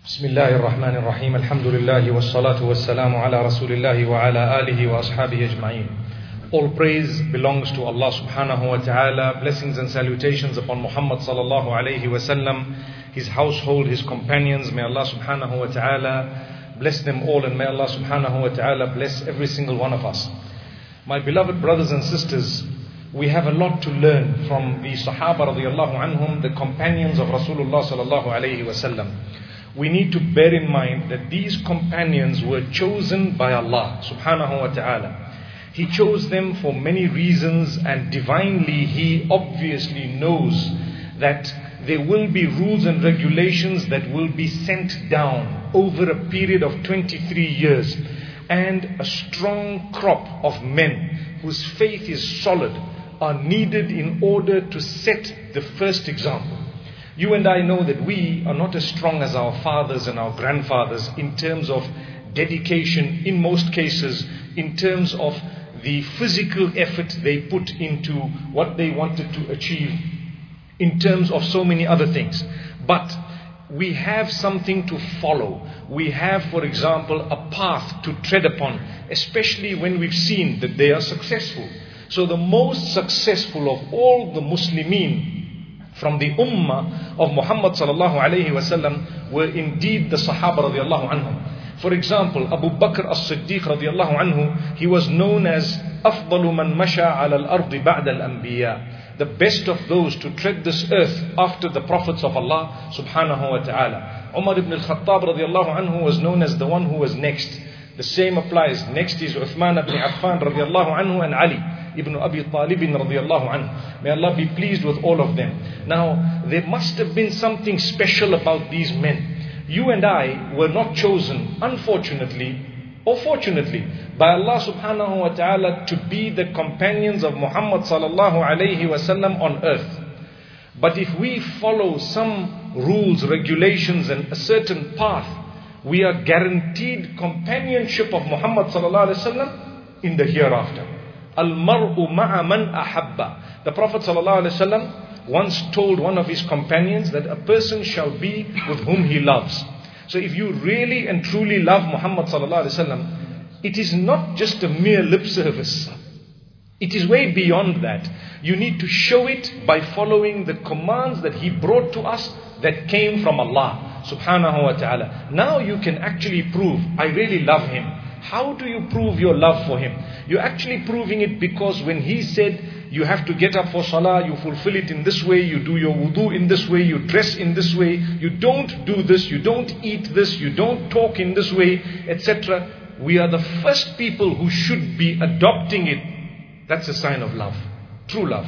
بسم الله الرحمن الرحيم الحمد لله والصلاة والسلام على رسول الله وعلى آله وأصحابه أجمعين. All praise belongs to Allah subhanahu wa ta'ala. Blessings and salutations upon Muhammad sallallahu alayhi wa sallam, his household, his companions. May Allah subhanahu wa ta'ala bless them all, and may Allah subhanahu wa ta'ala bless every single one of us. My beloved brothers and sisters, we have a lot to learn from the Sahaba radiyallahu anhum, the companions of Rasulullah sallallahu alayhi wa sallam. We need to bear in mind that these companions were chosen by Allah subhanahu wa ta'ala. He chose them for many reasons, and divinely He obviously knows that there will be rules and regulations that will be sent down over a period of 23 years. And a strong crop of men whose faith is solid are needed in order to set the first example. You and I know that we are not as strong as our fathers and our grandfathers in terms of dedication, in most cases, in terms of the physical effort they put into what they wanted to achieve, in terms of so many other things. But we have something to follow. We have, for example, a path to tread upon, especially when we've seen that they are successful. So the most successful of all the Muslimin from the ummah of Muhammad sallallahu alayhi wa sallam were indeed the Sahaba radiallahu anhum. For example, Abu Bakr as-Siddiq radiallahu anhu, he was known as أفضل من مشى على الأرض بعد الأنبياء, the best of those to tread this earth after the prophets of Allah subhanahu wa ta'ala. Umar ibn al-Khattab radiallahu anhu was known as the one who was next. The same applies. Next is Uthman ibn Affan radiallahu anhu and Ali ibn Abi Talib radiallahu anhu. May Allah be pleased with all of them. Now, there must have been something special about these men. You and I were not chosen, unfortunately or fortunately, by Allah subhanahu wa ta'ala to be the companions of Muhammad sallallahu alayhi wa sallam on earth. But if we follow some rules, regulations and a certain path, we are guaranteed companionship of Muhammad sallallahu alayhi wa sallam in the hereafter. Al-mar'u ma'a man ahabba. The Prophet sallallahu alayhi wa sallam once told one of his companions that a person shall be with whom he loves. So if you really and truly love Muhammad sallallahu alaihi wasallam, it is not just a mere lip service. It is way beyond that. You need to show it by following the commands that He brought to us that came from Allah subhanahu wa ta'ala. Now you can actually prove, I really love Him. How do you prove your love for Him? You're actually proving it because when He said, you have to get up for salah, you fulfill it in this way, you do your wudu in this way, you dress in this way, you don't do this, you don't eat this, you don't talk in this way, etc. We are the first people who should be adopting it. That's a sign of love, true love.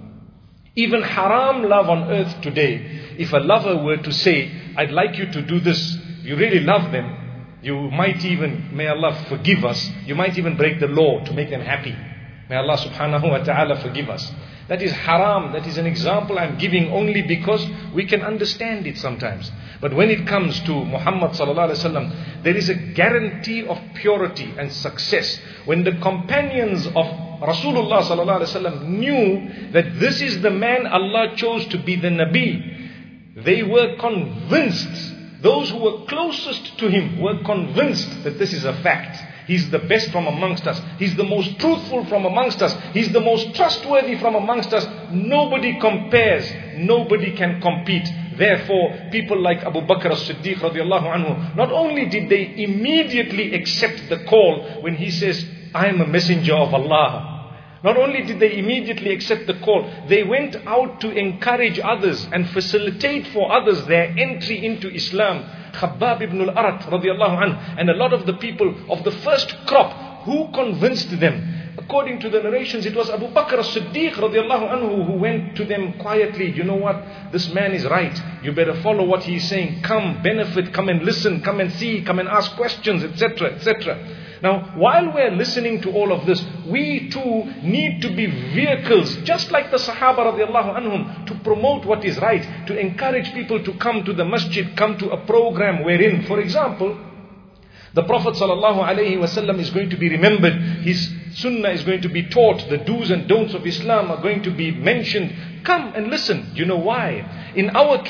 Even haram love on earth today, if a lover were to say, I'd like you to do this, you really love them, you might even, may Allah forgive us, you might even break the law to make them happy. May Allah subhanahu wa ta'ala forgive us. That is haram. That is an example I'm giving only because we can understand it sometimes. But when it comes to Muhammad sallallahu alaihi wasallam, there is a guarantee of purity and success. When the companions of Rasulullah sallallahu alaihi wasallam knew that this is the man Allah chose to be the Nabi, they were convinced. Those who were closest to him were convinced that this is a fact. He's the best from amongst us. He's the most truthful from amongst us. He's the most trustworthy from amongst us. Nobody compares. Nobody can compete. Therefore, people like Abu Bakr as-Siddiq radiallahu anhu, not only did they immediately accept the call when he says, I am a messenger of Allah. Not only did they immediately accept the call, they went out to encourage others and facilitate for others their entry into Islam. Khabbab ibn al-Arat radiallahu anhu, and a lot of the people of the first crop, who convinced them? According to the narrations, it was Abu Bakr as-Siddiq radiallahu anhu who went to them quietly. You know what? This man is right. You better follow what he is saying. Come, benefit, come and listen, come and see, come and ask questions, etc., etc. Now, while we're listening to all of this, we too need to be vehicles, just like the Sahaba radiallahu anhum, to promote what is right, to encourage people to come to the masjid, come to a program wherein, for example, the Prophet sallallahu alaihi wasallam is going to be remembered. His sunnah is going to be taught. The do's and don'ts of Islam are going to be mentioned. Come and listen. You know why? In our case,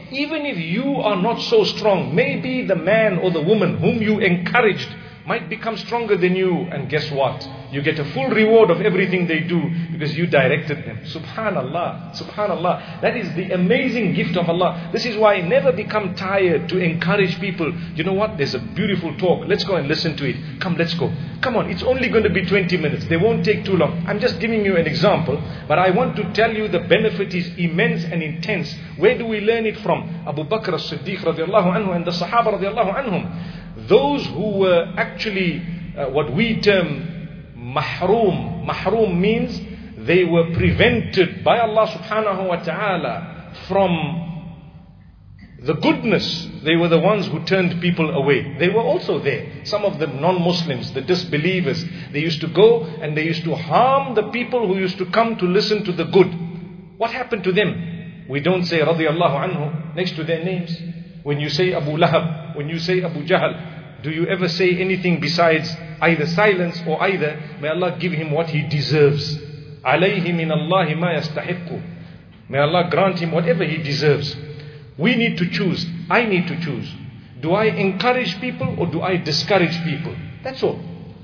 even if you are not so strong, maybe the man or the woman whom you encouraged might become stronger than you, and guess what? You get a full reward of everything they do because you directed them. Subhanallah, subhanallah. That is the amazing gift of Allah. This is why never become tired to encourage people. You know what? There's a beautiful talk. Let's go and listen to it. Come, let's go. Come on, it's only going to be 20 minutes. They won't take too long. I'm just giving you an example, but I want to tell you the benefit is immense and intense. Where do we learn it from? Abu Bakr as-Siddiq radiallahu anhu and the Sahaba radiallahu anhum. Those who were actually what we term mahroom. Mahroom means they were prevented by Allah subhanahu wa ta'ala from the goodness. They were the ones who turned people away. They were also there. Some of the non-Muslims, the disbelievers, they used to go and they used to harm the people who used to come to listen to the good. What happened to them? We don't say radiyallahu anhu next to their names. When you say Abu Lahab, when you say Abu Jahl, do you ever say anything besides either silence or either may Allah give him what he deserves? Alayhi min Allahi ma yastahiqqu. May Allah grant him whatever he deserves. We need to choose. I need to choose. Do I encourage people or do I discourage people? That's all.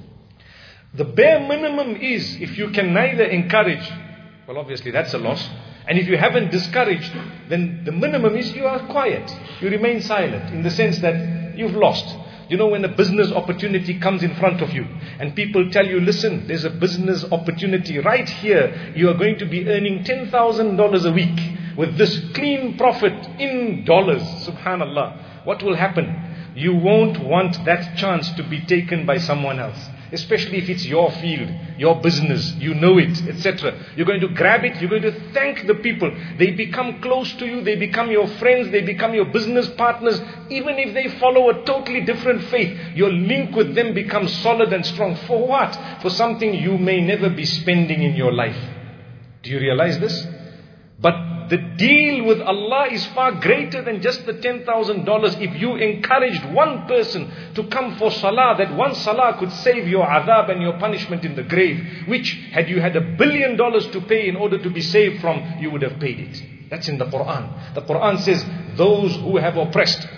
The bare minimum is if you can neither encourage, well obviously that's a loss. And if you haven't discouraged, then the minimum is you are quiet. You remain silent in the sense that you've lost. You know, when a business opportunity comes in front of you and people tell you, listen, there's a business opportunity right here. You are going to be earning $10,000 a week with this clean profit in dollars. Subhanallah. What will happen? You won't want that chance to be taken by someone else. Especially if it's your field, your business, you know it, etc. You're going to grab it, you're going to thank the people. They become close to you, they become your friends, they become your business partners. Even if they follow a totally different faith, your link with them becomes solid and strong. For what? For something you may never be spending in your life. Do you realize this? But the deal with Allah is far greater than just the $10,000. If you encouraged one person to come for salah, that one salah could save your adhab and your punishment in the grave, which had you had $1 billion to pay in order to be saved from, you would have paid it. That's in the Quran. The Quran says, those who have oppressed,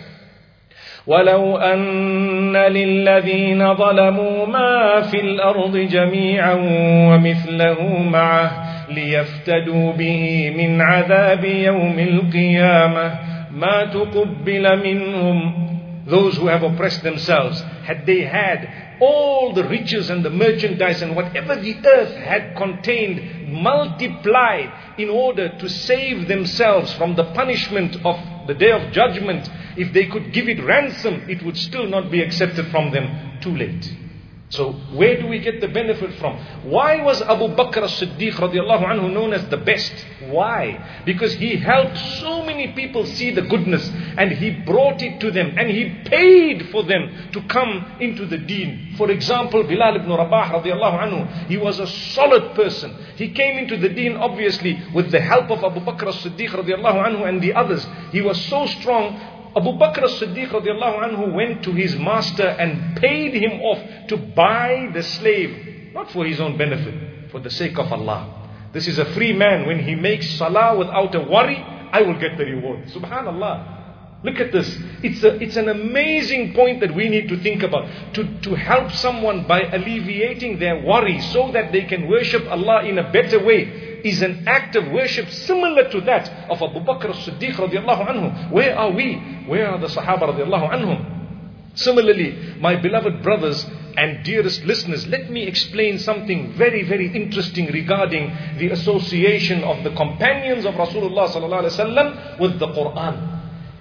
وَلَوْ أَنَّ لِلَّذِينَ ظَلَمُوا مَا فِي الْأَرْضِ جَمِيعًا وَمِثْلَهُ مَعَهُ لِيَفْتَدُوا بِهِ مِنْ عَذَابِ يَوْمِ الْقِيَامَةِ مَا تُقُبِّلَ مِنْهُمْ. Those who have oppressed themselves, had they had all the riches and the merchandise and whatever the earth had contained multiplied in order to save themselves from the punishment of the day of judgment, if they could give it ransom, it would still not be accepted from them. Too late. So where do we get the benefit from? Why was Abu Bakr as-Siddiq radiallahu anhu known as the best? Why? Because he helped so many people see the goodness and he brought it to them and he paid for them to come into the deen. For example, Bilal ibn Rabah radiallahu anhu, he was a solid person. He came into the deen obviously with the help of Abu Bakr as-Siddiq radiallahu anhu and the others. He was so strong. Abu Bakr as-Siddiq radiallahu anhu went to his master and paid him off to buy the slave, not for his own benefit, for the sake of Allah. This is a free man. When he makes salah without a worry, I will get the reward. Subhanallah. Look at this. It's an amazing point that we need to think about. To help someone by alleviating their worry so that they can worship Allah in a better way is an act of worship similar to that of Abu Bakr as-Siddiq radiallahu anhu. Where are we? Where are the Sahaba radiallahu anhum? Similarly, my beloved brothers and dearest listeners, let me explain something very, very interesting regarding the association of the companions of Rasulullah sallallahu alaihi wasallam with the Quran.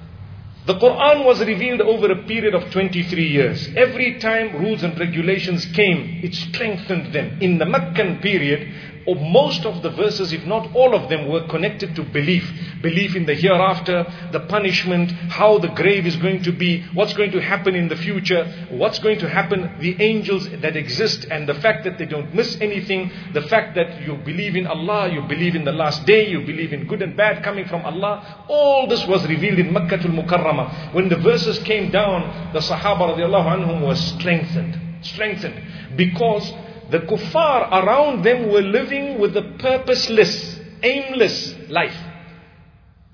The Quran was revealed over a period of 23 years. Every time rules and regulations came, it strengthened them. In the Meccan period, most of the verses, if not all of them, were connected to belief. Belief in the hereafter, the punishment, how the grave is going to be, what's going to happen in the future, what's going to happen, the angels that exist and the fact that they don't miss anything, the fact that you believe in Allah, you believe in the last day, you believe in good and bad coming from Allah. All this was revealed in Makkah al-Mukarramah. When the verses came down, the Sahaba radiallahu anhum was strengthened because the kuffar around them were living with a purposeless, aimless life.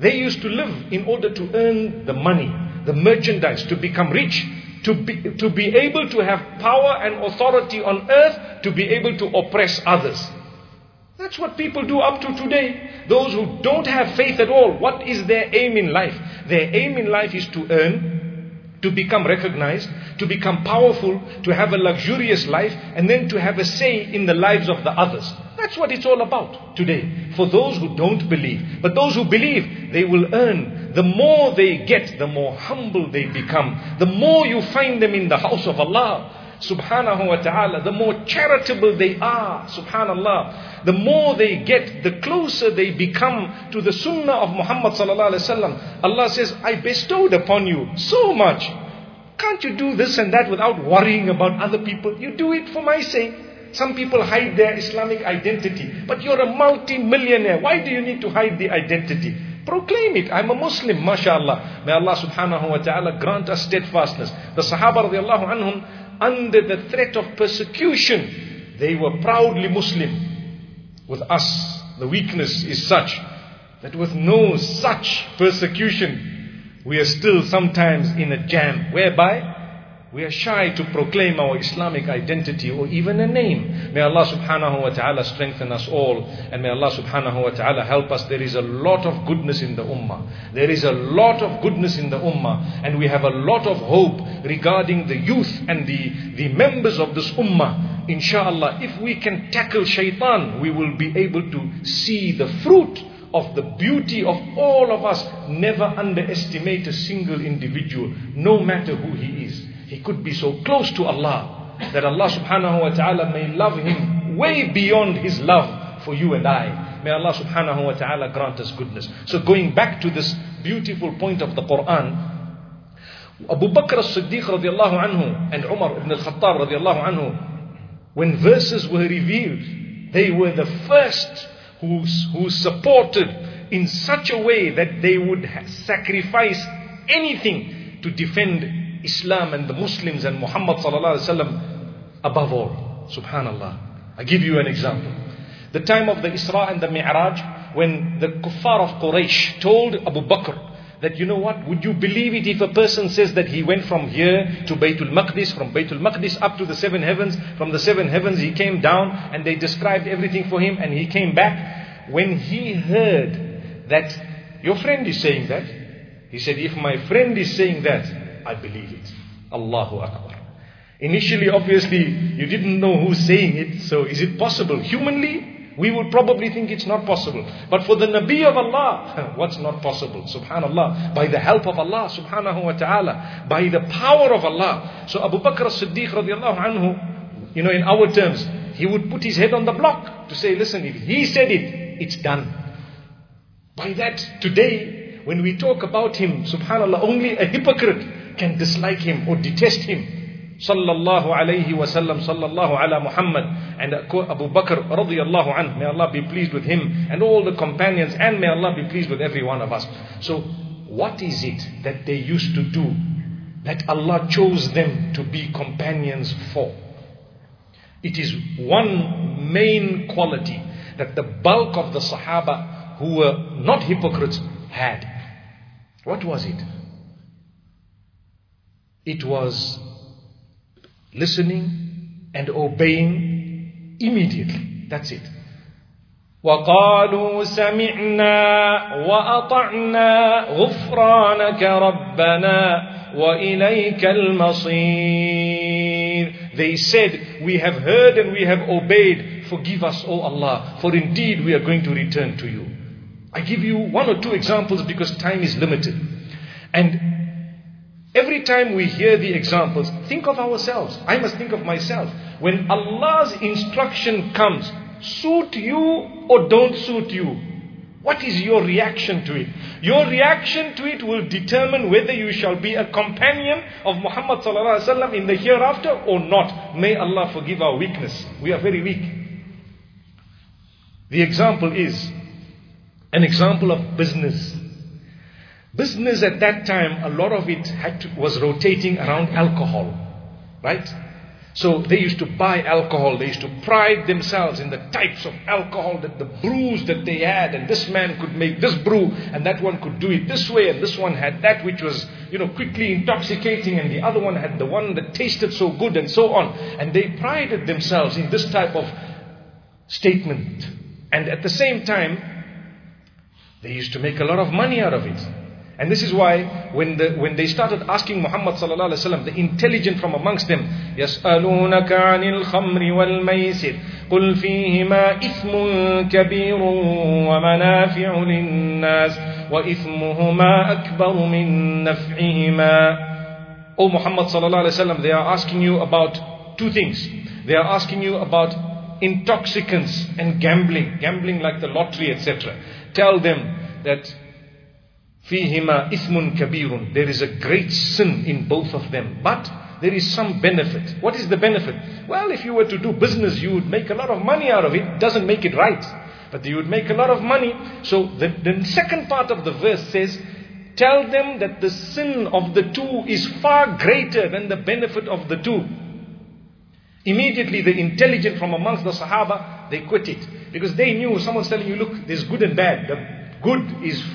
They used to live in order to earn the money, the merchandise, to become rich, to be able to have power and authority on earth, to be able to oppress others. That's what people do up to today. Those who don't have faith at all, what is their aim in life? Their aim in life is to earn, to become recognized, to become powerful, to have a luxurious life, and then to have a say in the lives of the others. That's what it's all about today, for those who don't believe. But those who believe, they will earn. The more they get, the more humble they become. The more you find them in the house of Allah subhanahu wa ta'ala, the more charitable they are, subhanallah. The more they get, the closer they become to the sunnah of Muhammad sallallahu alaihi wasallam. Allah says, I bestowed upon you so much. Can't you do this and that without worrying about other people? You do it for my sake. Some people hide their Islamic identity. But you're a multi-millionaire. Why do you need to hide the identity? Proclaim it. I'm a Muslim, mashallah. May Allah subhanahu wa ta'ala grant us steadfastness. The Sahaba radiallahu anhum, under the threat of persecution, they were proudly Muslim. With us, the weakness is such that with no such persecution, we are still sometimes in a jam, whereby we are shy to proclaim our Islamic identity or even a name. May Allah subhanahu wa ta'ala strengthen us all, and may Allah subhanahu wa ta'ala help us. There is a lot of goodness in the ummah. There is a lot of goodness in the ummah, and we have a lot of hope regarding the youth and the members of this ummah. Inshallah, if we can tackle shaitan, we will be able to see the fruit of the beauty of all of us. Never underestimate a single individual, no matter who he is. He could be so close to Allah that Allah subhanahu wa ta'ala may love him way beyond his love for you and I. May Allah subhanahu wa ta'ala grant us goodness. So going back to this beautiful point of the Quran, Abu Bakr as-Siddiq radiallahu anhu and Umar ibn al-Khattab radiallahu anhu, when verses were revealed, they were the first who supported in such a way that they would sacrifice anything to defend Islam and the Muslims and Muhammad sallallahu alaihi wasallam above all. Subhanallah. I give you an example. The time of the Isra and the Mi'raj, when the kuffar of Quraysh told Abu Bakr that, you know what, would you believe it if a person says that he went from here to Baytul Maqdis, from Baytul Maqdis up to the 7 heavens, from the 7 heavens he came down, and they described everything for him, and he came back. When he heard that your friend is saying that, he said, if my friend is saying that, I believe it. Allahu Akbar. Initially, obviously, you didn't know who's saying it, so is it possible? Humanly, we would probably think it's not possible. But for the Nabi of Allah, what's not possible? Subhanallah. By the help of Allah subhanahu wa ta'ala, by the power of Allah. So Abu Bakr as-Siddiq radiallahu anhu, in our terms, he would put his head on the block to say, listen, if he said it, it's done. By that, today, when we talk about him, subhanallah, only a hypocrite can dislike him or detest him. Sallallahu alayhi wa sallam, sallallahu ala Muhammad. And Abu Bakr radiyallahu anhu, may Allah be pleased with him and all the companions, and may Allah be pleased with every one of us. So what is it that they used to do that Allah chose them to be companions for? It is one main quality that the bulk of the Sahaba who were not hypocrites had. What was it? It was listening and obeying immediately. That's it. وَقَالُوا سَمِعْنَا وَأَطَعْنَا غُفْرَانَكَ رَبَّنَا وَإِلَيْكَ الْمَصِيرُ. They said, we have heard and we have obeyed. Forgive us, O Allah, for indeed we are going to return to you. I give you 1 or 2 examples because time is limited. And every time we hear the examples, think of ourselves. I must think of myself. When Allah's instruction comes, suit you or don't suit you, what is your reaction to it? Your reaction to it will determine whether you shall be a companion of Muhammad sallallahu alaihi wasallam in the hereafter or not. May Allah forgive our weakness. We are very weak. The example is an example of business. Business at that time, a lot of it was rotating around alcohol, right? So they used to buy alcohol. They used to pride themselves in the types of alcohol, that the brews that they had, and this man could make this brew and that one could do it this way, and this one had that which was, quickly intoxicating, and the other one had the one that tasted so good, and so on. And they prided themselves in this type of statement. And at the same time, they used to make a lot of money out of it. And this is why when they started asking Muhammad sallallahu alaihi wasallam, the intelligent from amongst them, يَسْأَلُونَكَ عَنِ الْخَمْرِ وَالْمَيْسِرِ قُلْ فِيهِمَا إِثْمٌ كَبِيرٌ وَمَنَافِعُ لِلنَّاسِ وَإِثْمُهُمَا أَكْبَرُ مِنْ نَفْعِهِمَا. O Muhammad sallallahu alaihi wasallam, they are asking you about two things. They are asking you about intoxicants and gambling like the lottery, etc. Tell them that فِيهِمَا إِثْمٌ كَبِيرٌ, there is a great sin in both of them, but there is some benefit. What is the benefit? Well, if you were to do business, you would make a lot of money out of it. Doesn't make it right, but you would make a lot of money. So the second part of the verse says, tell them that the sin of the two is far greater than the benefit of the two. Immediately the intelligent from amongst the Sahaba, they quit it. Because they knew, someone's telling you, look, there's good and bad. The good is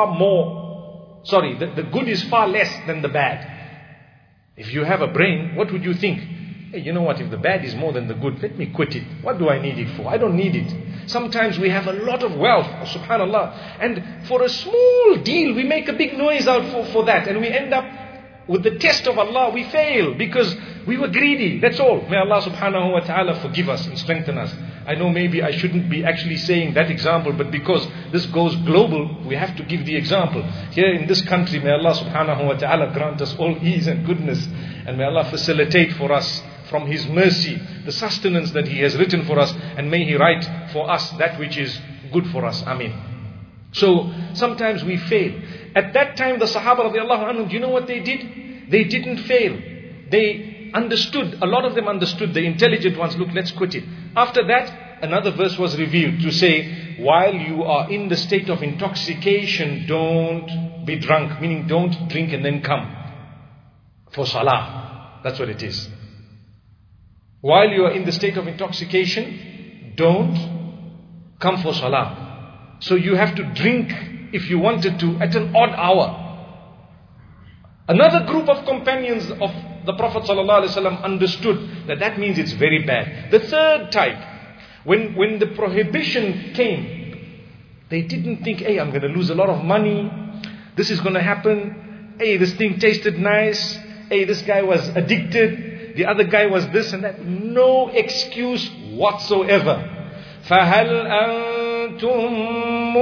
the good is far less than the bad. If you have a brain, what would you think? Hey, you know what, if the bad is more than the good, let me quit it. What do I need it for? I don't need it. Sometimes we have a lot of wealth, subhanallah, and for a small deal we make a big noise out for that, and we end up with the test of Allah, we fail because we were greedy. That's all. May Allah subhanahu wa ta'ala forgive us and strengthen us. I know maybe I shouldn't be actually saying that example, but because this goes global, we have to give the example. Here in this country, may Allah subhanahu wa ta'ala grant us all ease and goodness, and may Allah facilitate for us from His mercy the sustenance that He has written for us, and may He write for us that which is good for us. Ameen. So sometimes we fail. At that time, the Sahaba radiallahu anhum, do you know what they did? They didn't fail. They understood, a lot of them understood, the intelligent ones, look, let's quit it. After that, another verse was revealed to say, while you are in the state of intoxication, don't be drunk, meaning don't drink and then come for salah. That's what it is. While you are in the state of intoxication, don't come for salah. So you have to drink, if you wanted to, at an odd hour. Another group of companions of the Prophet ﷺ understood that means it's very bad. The third type, when the prohibition came, they didn't think, hey, I'm going to lose a lot of money, this is going to happen, hey, this thing tasted nice, hey, this guy was addicted, the other guy was this and that. No excuse whatsoever. فَهَلْ أَنْتُمْ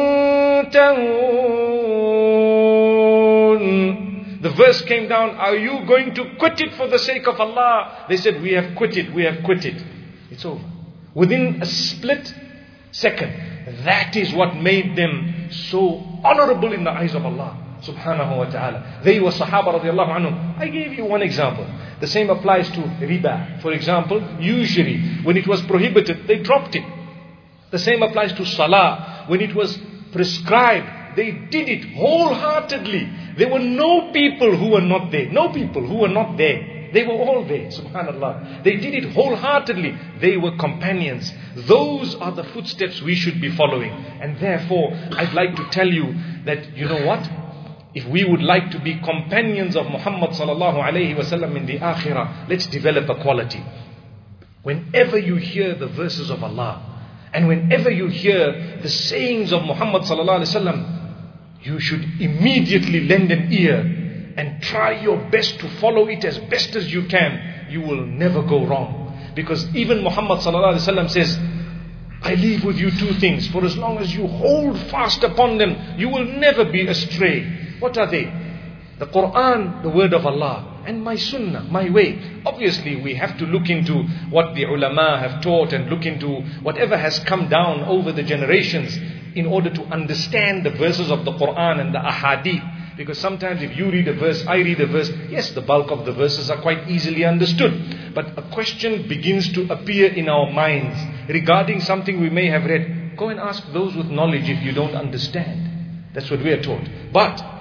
مُنْتَهُونَ. The verse came down, are you going to quit it for the sake of Allah? They said, we have quit it, we have quit it. It's over. Within a split second. That is what made them so honorable in the eyes of Allah subhanahu wa ta'ala. They were Sahaba radiallahu anhum. I gave you one example. The same applies to riba. For example, usually when it was prohibited, they dropped it. The same applies to salah. When it was prescribed, they did it wholeheartedly. There were no people who were not there. No people who were not there. They were all there, subhanallah. They did it wholeheartedly. They were companions. Those are the footsteps we should be following. And therefore, I'd like to tell you that, you know what? If we would like to be companions of Muhammad sallallahu alayhi wa sallam in the akhirah, let's develop a quality. Whenever you hear the verses of Allah, and whenever you hear the sayings of Muhammad sallallahu alayhi wa sallam, you should immediately lend an ear and try your best to follow it as best as you can. You will never go wrong. Because even Muhammad sallallahu alayhi wa sallam says, I leave with you two things. For as long as you hold fast upon them, you will never be astray. What are they? The Quran, the word of Allah, and my sunnah, my way. Obviously, we have to look into what the ulama have taught and look into whatever has come down over the generations in order to understand the verses of the Quran and the ahadith. Because sometimes if you read a verse, I read a verse, yes, the bulk of the verses are quite easily understood. But a question begins to appear in our minds regarding something we may have read. Go and ask those with knowledge if you don't understand. That's what we are taught. But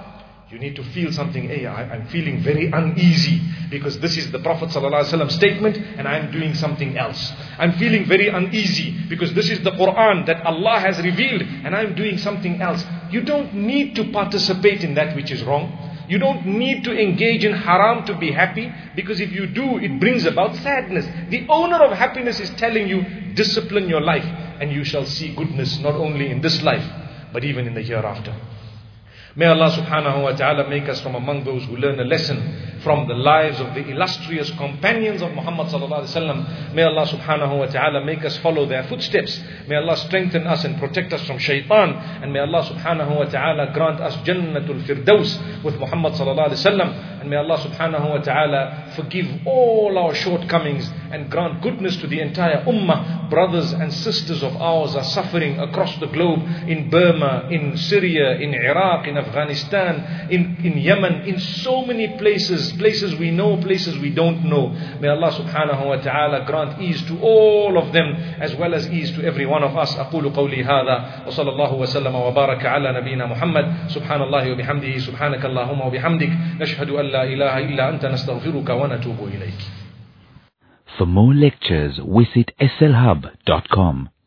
You need to feel something, hey, I'm feeling very uneasy because this is the Prophet ﷺ statement and I'm doing something else. I'm feeling very uneasy because this is the Quran that Allah has revealed and I'm doing something else. You don't need to participate in that which is wrong. You don't need to engage in haram to be happy, because if you do, it brings about sadness. The owner of happiness is telling you, discipline your life and you shall see goodness not only in this life but even in the hereafter. May Allah subhanahu wa ta'ala make us from among those who learn a lesson from the lives of the illustrious companions of Muhammad sallallahu alaihi wasallam. May Allah subhanahu wa ta'ala make us follow their footsteps. May Allah strengthen us and protect us from shaitan. And may Allah subhanahu wa ta'ala grant us Jannatul Firdaus with Muhammad sallallahu alaihi wasallam. And may Allah subhanahu wa ta'ala forgive all our shortcomings and grant goodness to the entire ummah. Brothers and sisters of ours are suffering across the globe, in Burma, in Syria, in Iraq, in Afghanistan, in Yemen, in so many places we know, places we don't know. May Allah subhanahu wa ta'ala grant ease to all of them as well as ease to every one of us. أقول قولي هذا وصلى الله وسلم وبارك على نبينا محمد سبحان الله وبحمده سبحانك اللهم وبحمدك نشهد أن لا إله إلا أنت نستغفرك ونتوب إليك. For more lectures, visit slhub.com.